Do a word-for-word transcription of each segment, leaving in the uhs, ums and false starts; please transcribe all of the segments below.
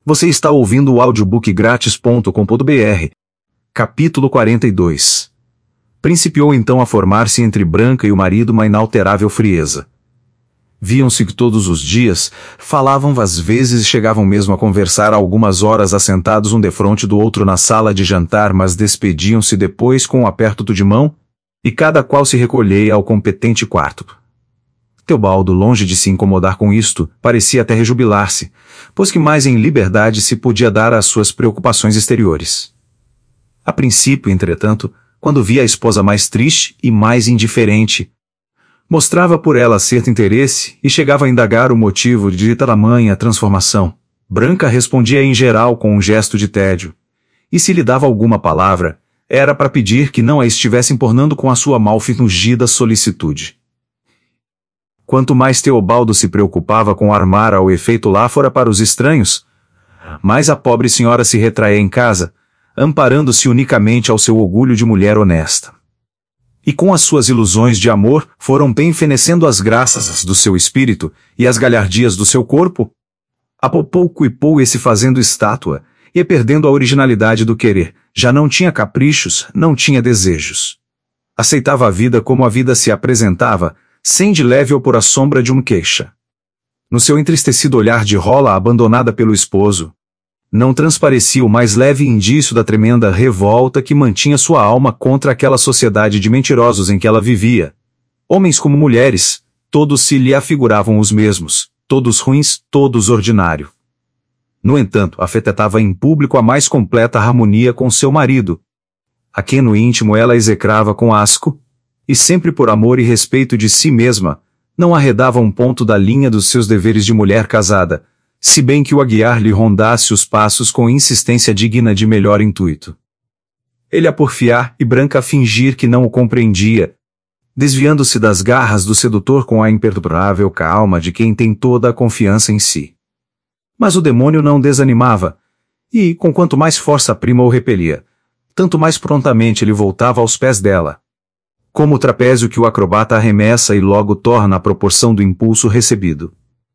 Você está ouvindo o audiobook grátis ponto com ponto br. Capítulo quarenta e dois. Principiou então a formar-se entre Branca e o marido uma inalterável frieza. Viam-se todos os dias, falavam às vezes e chegavam mesmo a conversar algumas horas assentados um defronte do outro na sala de jantar, mas despediam-se depois com um aperto de mão, e cada qual se recolhia ao competente quarto. Teobaldo, longe de se incomodar com isto, parecia até rejubilar-se, pois que mais em liberdade se podia dar às suas preocupações exteriores. A princípio, entretanto, quando via a esposa mais triste e mais indiferente, mostrava por ela certo interesse e chegava a indagar o motivo de tamanha transformação. Branca respondia em geral com um gesto de tédio, e se lhe dava alguma palavra, era para pedir que não a estivesse importunando com a sua mal fingida solicitude. Quanto mais Teobaldo se preocupava com armar ao efeito lá fora para os estranhos, mais a pobre senhora se retraía em casa, amparando-se unicamente ao seu orgulho de mulher honesta. E com as suas ilusões de amor foram bem fenecendo as graças do seu espírito e as galhardias do seu corpo, a pouco e pouco ia se fazendo estátua, ia perdendo a originalidade do querer, já não tinha caprichos, não tinha desejos. Aceitava a vida como a vida se apresentava, sem de leve ou por a sombra de uma queixa. No seu entristecido olhar de rola abandonada pelo esposo, não transparecia o mais leve indício da tremenda revolta que mantinha sua alma contra aquela sociedade de mentirosos em que ela vivia. Homens como mulheres, todos se lhe afiguravam os mesmos, todos ruins, todos ordinário. No entanto, afetava em público a mais completa harmonia com seu marido, a quem no íntimo ela execrava com asco, e sempre por amor e respeito de si mesma, não arredava um ponto da linha dos seus deveres de mulher casada, se bem que o Aguiar lhe rondasse os passos com insistência digna de melhor intuito. Ele a porfiar e Branca a fingir que não o compreendia, desviando-se das garras do sedutor com a imperturbável calma de quem tem toda a confiança em si. Mas o demônio não desanimava, e, com quanto mais força a prima o repelia, tanto mais prontamente ele voltava aos pés dela. Como o trapézio que o acrobata arremessa e logo torna à proporção do impulso recebido.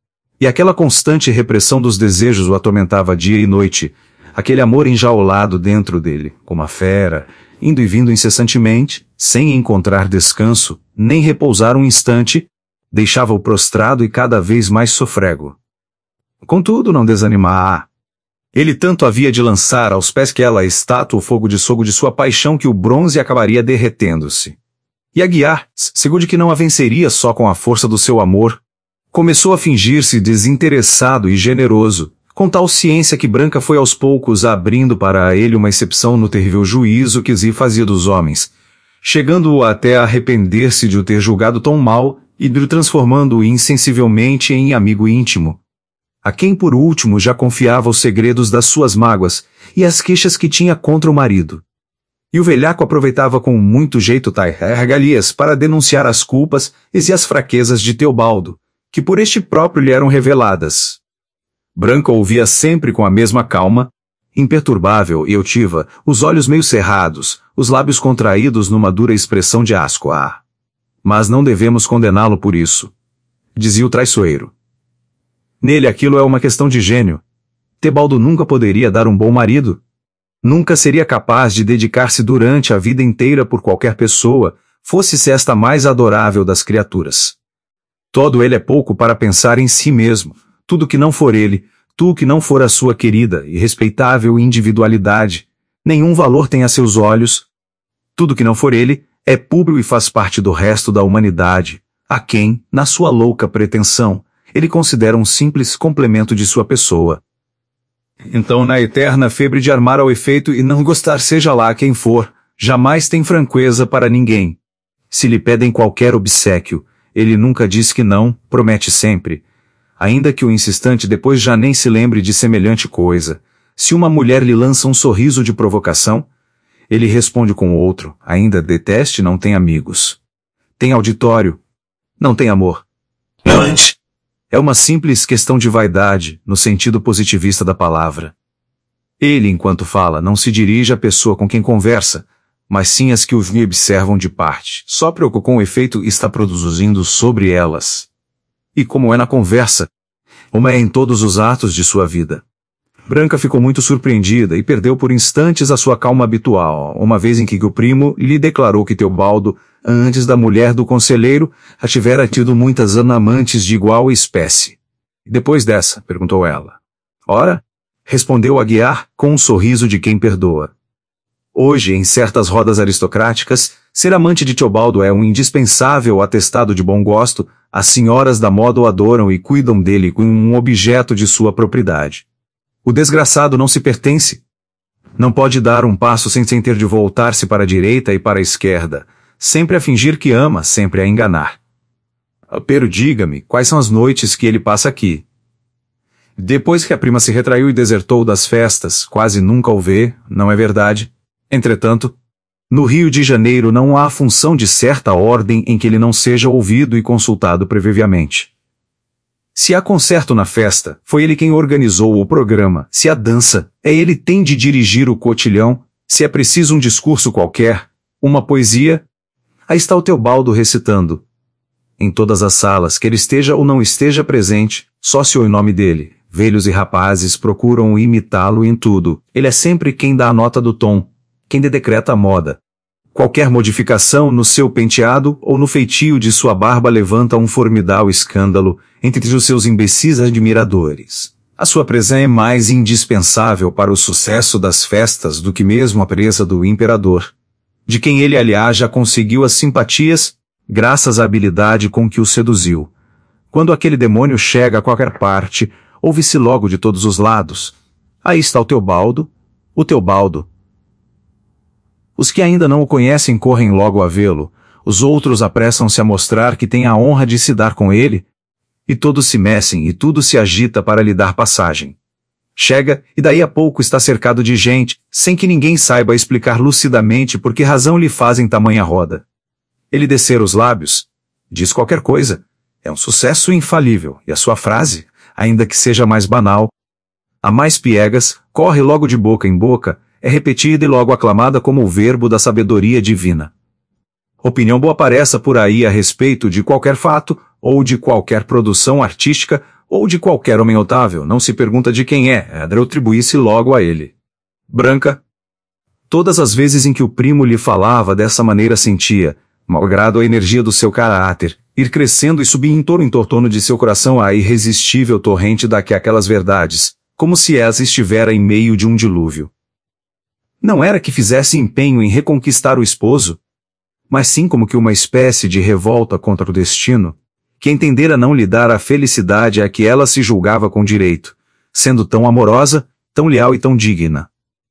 E aquela constante repressão dos desejos o atormentava dia e noite, aquele amor enjaulado dentro dele, como a fera, indo e vindo incessantemente, sem encontrar descanso, nem repousar um instante, deixava-o prostrado e cada vez mais sofrego. Contudo, não desanimava. Ele tanto havia de lançar aos pés que ela a estátua o fogo de fogo de sua paixão que o bronze acabaria derretendo-se. E Aguiar, seguro de que não a venceria só com a força do seu amor, começou a fingir-se desinteressado e generoso, com tal ciência que Branca foi aos poucos abrindo para ele uma exceção no terrível juízo que se fazia dos homens, chegando-o até a arrepender-se de o ter julgado tão mal e de transformando-o insensivelmente em amigo íntimo, a quem por último já confiava os segredos das suas mágoas e as queixas que tinha contra o marido. E o velhaco aproveitava com muito jeito tais regalias para denunciar as culpas e as fraquezas de Teobaldo, que por este próprio lhe eram reveladas. Branca ouvia sempre com a mesma calma, imperturbável e altiva, os olhos meio cerrados, os lábios contraídos numa dura expressão de asco. Ah! Mas não devemos condená-lo por isso, dizia o traiçoeiro. Nele aquilo é uma questão de gênio. Teobaldo nunca poderia dar um bom marido. Nunca seria capaz de dedicar-se durante a vida inteira por qualquer pessoa, fosse-se esta mais adorável das criaturas. Todo ele é pouco para pensar em si mesmo, tudo que não for ele, tu que não for a sua querida e respeitável individualidade, nenhum valor tem a seus olhos. Tudo que não for ele, é público e faz parte do resto da humanidade, a quem, na sua louca pretensão, ele considera um simples complemento de sua pessoa. Então, na eterna febre de armar ao efeito e não gostar seja lá quem for, jamais tem franqueza para ninguém. Se lhe pedem qualquer obséquio, ele nunca diz que não, promete sempre. Ainda que o insistente depois já nem se lembre de semelhante coisa. Se uma mulher lhe lança um sorriso de provocação, ele responde com outro, ainda deteste não tem amigos. Tem auditório. Não tem amor. Antes. É uma simples questão de vaidade, no sentido positivista da palavra. Ele, enquanto fala, não se dirige à pessoa com quem conversa, mas sim às que o observam de parte, só preocupa com o efeito está produzindo sobre elas. E como é na conversa, como é em todos os atos de sua vida. Branca ficou muito surpreendida e perdeu por instantes a sua calma habitual, uma vez em que o primo lhe declarou que Teobaldo, antes da mulher do conselheiro, a tivera tido muitas amantes de igual espécie. E depois dessa? Perguntou ela. Ora? Respondeu Aguiar, com um sorriso de quem perdoa. Hoje, em certas rodas aristocráticas, ser amante de Teobaldo é um indispensável atestado de bom gosto. As senhoras da moda o adoram e cuidam dele como um objeto de sua propriedade. O desgraçado não se pertence. Não pode dar um passo sem, sem ter de voltar-se para a direita e para a esquerda, sempre a fingir que ama, sempre a enganar. Pero diga-me, quais são as noites que ele passa aqui? Depois que a prima se retraiu e desertou das festas, quase nunca o vê, não é verdade? Entretanto, no Rio de Janeiro não há função de certa ordem em que ele não seja ouvido e consultado previamente. Se há concerto na festa, foi ele quem organizou o programa. Se há dança, é ele tem de dirigir o cotilhão. Se é preciso um discurso qualquer, uma poesia, aí está o Teobaldo recitando. Em todas as salas, quer esteja ou não esteja presente, só se ouve o nome dele. Velhos e rapazes procuram imitá-lo em tudo. Ele é sempre quem dá a nota do tom, quem decreta a moda. Qualquer modificação no seu penteado ou no feitio de sua barba levanta um formidável escândalo entre os seus imbecis admiradores. A sua presença é mais indispensável para o sucesso das festas do que mesmo a presença do imperador, de quem ele, aliás, já conseguiu as simpatias, graças à habilidade com que o seduziu. Quando aquele demônio chega a qualquer parte, ouve-se logo de todos os lados. Aí está o Teobaldo, o Teobaldo. Os que ainda não o conhecem correm logo a vê-lo, os outros apressam-se a mostrar que têm a honra de se dar com ele, e todos se mecem e tudo se agita para lhe dar passagem. Chega, e daí a pouco está cercado de gente, sem que ninguém saiba explicar lucidamente por que razão lhe fazem tamanha roda. Ele descer os lábios, diz qualquer coisa, é um sucesso infalível, e a sua frase, ainda que seja mais banal, a mais piegas, corre logo de boca em boca, é repetida e logo aclamada como o verbo da sabedoria divina. Opinião boa apareça por aí a respeito de qualquer fato, ou de qualquer produção artística, ou de qualquer homem notável, não se pergunta de quem é, é atribuir-se logo a ele. Branca. Todas as vezes em que o primo lhe falava dessa maneira sentia, malgrado a energia do seu caráter, ir crescendo e subir em torno em torno de seu coração a irresistível torrente daquelas verdades, como se elas estivera em meio de um dilúvio. Não era que fizesse empenho em reconquistar o esposo, mas sim como que uma espécie de revolta contra o destino, que entendera não lhe dar a felicidade a que ela se julgava com direito, sendo tão amorosa, tão leal e tão digna.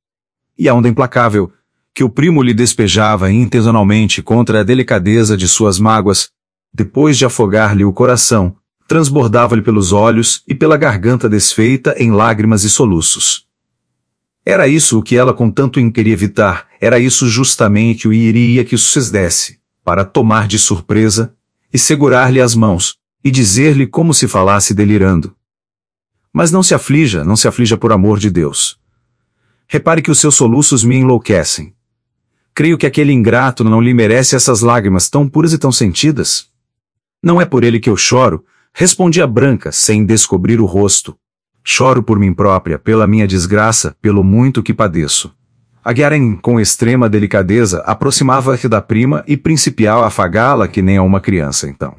E a onda implacável, que o primo lhe despejava intencionalmente contra a delicadeza de suas mágoas, depois de afogar-lhe o coração, transbordava-lhe pelos olhos e pela garganta desfeita em lágrimas e soluços. Era isso o que ela com tanto queria evitar, era isso justamente o iria que sucedesse, para tomar de surpresa, e segurar-lhe as mãos, e dizer-lhe como se falasse delirando. Mas não se aflija, não se aflija por amor de Deus. Repare que os seus soluços me enlouquecem. Creio que aquele ingrato não lhe merece essas lágrimas tão puras e tão sentidas. Não é por ele que eu choro, respondi a Branca, sem descobrir o rosto. Choro por mim própria, pela minha desgraça, pelo muito que padeço. Aguiar, com extrema delicadeza, aproximava-se da prima e principiava a afagá-la que nem a uma criança, então.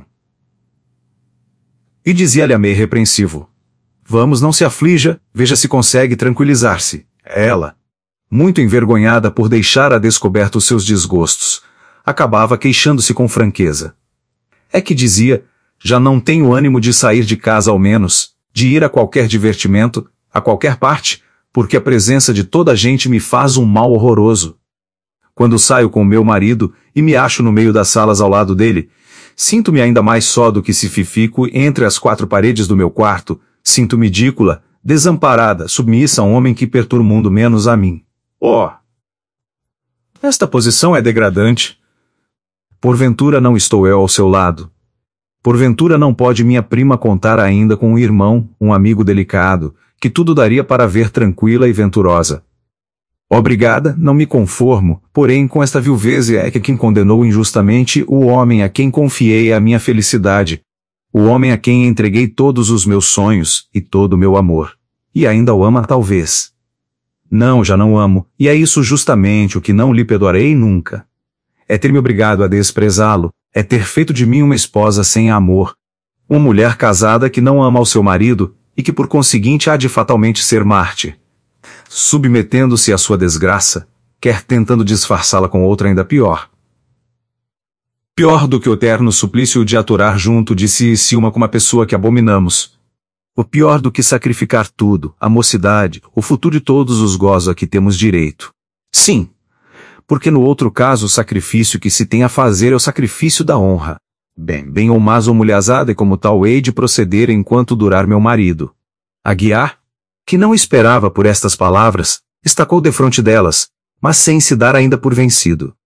E dizia-lhe a meio repreensivo: Vamos, não se aflija, veja se consegue tranquilizar-se. Ela, muito envergonhada por deixar a descoberto os seus desgostos, acabava queixando-se com franqueza. É que dizia, já não tenho ânimo de sair de casa ao menos, de ir a qualquer divertimento, a qualquer parte, porque a presença de toda a gente me faz um mal horroroso. Quando saio com meu marido e me acho no meio das salas ao lado dele, sinto-me ainda mais só do que se fico entre as quatro paredes do meu quarto, sinto-me ridícula, desamparada, submissa a um homem que perturba o mundo menos a mim. Oh! Esta posição é degradante. Porventura não estou eu ao seu lado. Porventura não pode minha prima contar ainda com um irmão, um amigo delicado, que tudo daria para ver tranquila e venturosa. Obrigada, não me conformo, porém com esta viuvez é que quem condenou injustamente o homem a quem confiei a minha felicidade, o homem a quem entreguei todos os meus sonhos e todo o meu amor. E ainda o ama talvez. Não, já não amo, e é isso justamente o que não lhe perdoarei nunca. É ter me obrigado a desprezá-lo, é ter feito de mim uma esposa sem amor. Uma mulher casada que não ama ao seu marido, e que por conseguinte há de fatalmente ser Marte. Submetendo-se à sua desgraça, quer tentando disfarçá-la com outra ainda pior. Pior do que o eterno suplício de aturar junto de si e si uma com uma pessoa que abominamos. O pior do que sacrificar tudo, a mocidade, o futuro e todos os gozos a que temos direito. Sim, porque no outro caso o sacrifício que se tem a fazer é o sacrifício da honra. Bem, bem ou mais ou mulherzada e como tal hei de proceder enquanto durar meu marido. Aguiar, que não esperava por estas palavras, estacou defronte delas, mas sem se dar ainda por vencido.